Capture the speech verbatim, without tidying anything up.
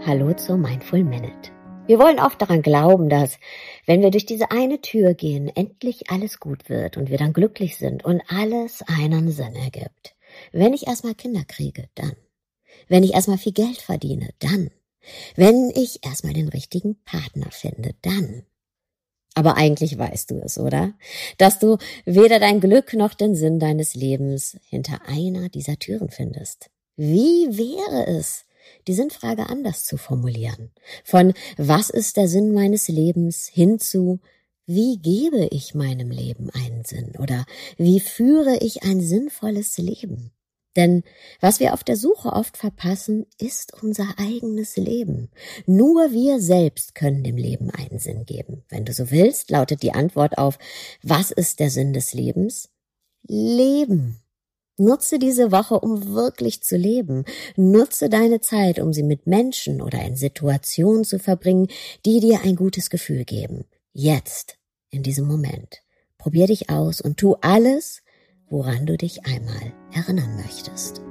Hallo zur Mindful Minute. Wir wollen oft daran glauben, dass, wenn wir durch diese eine Tür gehen, endlich alles gut wird und wir dann glücklich sind und alles einen Sinn ergibt. Wenn ich erstmal Kinder kriege, dann. Wenn ich erstmal viel Geld verdiene, dann. Wenn ich erstmal den richtigen Partner finde, dann. Aber eigentlich weißt du es, oder? Dass du weder dein Glück noch den Sinn deines Lebens hinter einer dieser Türen findest. Wie wäre es, die Sinnfrage anders zu formulieren? Von was ist der Sinn meines Lebens hin zu wie gebe ich meinem Leben einen Sinn oder wie führe ich ein sinnvolles Leben? Denn was wir auf der Suche oft verpassen, ist unser eigenes Leben. Nur wir selbst können dem Leben einen Sinn geben. Wenn du so willst, lautet die Antwort auf was ist der Sinn des Lebens? Leben. Nutze diese Woche, um wirklich zu leben. Nutze deine Zeit, um sie mit Menschen oder in Situationen zu verbringen, die dir ein gutes Gefühl geben. Jetzt, in diesem Moment. Probier dich aus und tu alles, woran du dich einmal erinnern möchtest.